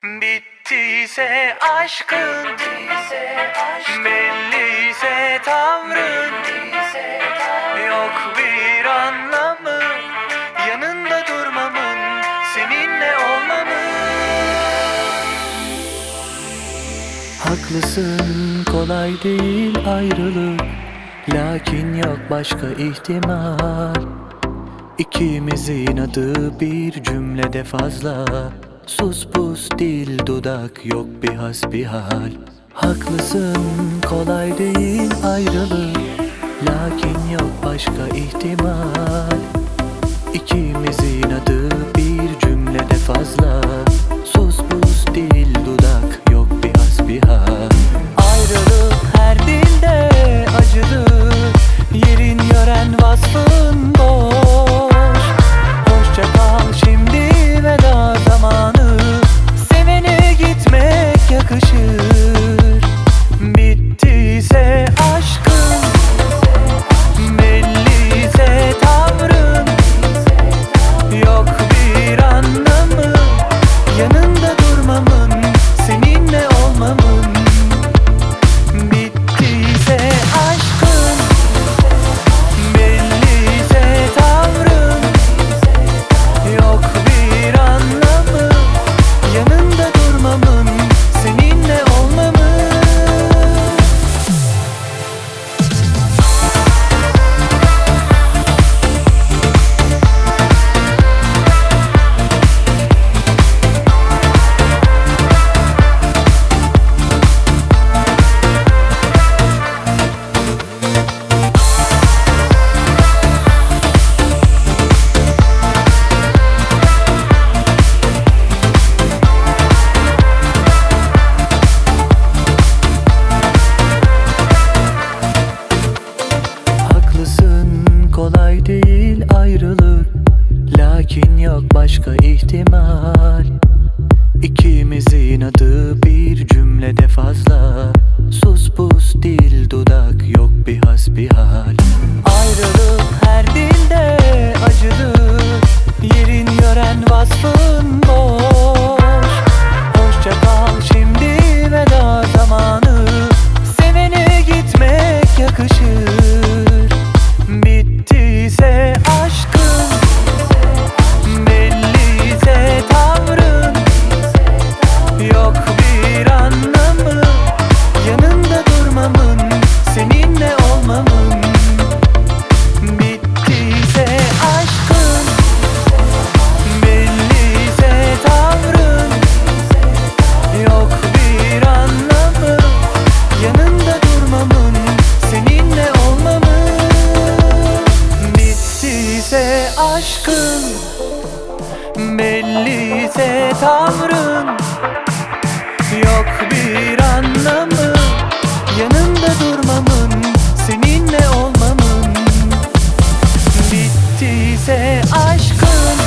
Bittiyse aşkın, belliyse tavrın, yok bir anlamı yanında durmamın, seninle olmamın. Haklısın, kolay değil ayrılık, lakin yok başka ihtimal. İkimizin adı bir cümlede fazla, sus pus dil dudak yok bir hasbihal. Haklısın, kolay değil ayrılık, lakin yok başka ihtimal. İkimizin adı bir cümlede fazla, sus pus dil dudak yok bir hasbihal. Ayrılık her dilde acıdır, yerin yören vasfın boş. Hoşça kal şimdi, veda zamanı, sevene gitmek yakışır. Bittiyse aşkın, belliyse tavrın, yok bir anlamı yanında durmamın, seninle olmamın. Bittiyse aşkın, belliyse tavrın, yok bir anlamı yanında durmamın, seninle olmamın. Kolay değil ayrılık, lakin yok başka ihtimal. İkimizin adı bir cümlede fazla, sus pus dil dudak yok bir hasbihal. Ayrılık her dilde acıdır, yerin yören vasfın boş. Hoşça kal şimdi, veda zamanı, sevene gitmek yakışır. Bittiyse aşkın, belliyse tavrın, yok bir anlamı yanında durmamın, seninle olmamın. Bittiyse aşkın, belliyse tavrın, yok bir anlamı yanında durmamın, seninle olmamın. Bittiyse aşkın, belliyse tavrın, yok bir anlamı yanında durmamın, seninle olmamın. Bittiyse aşkın,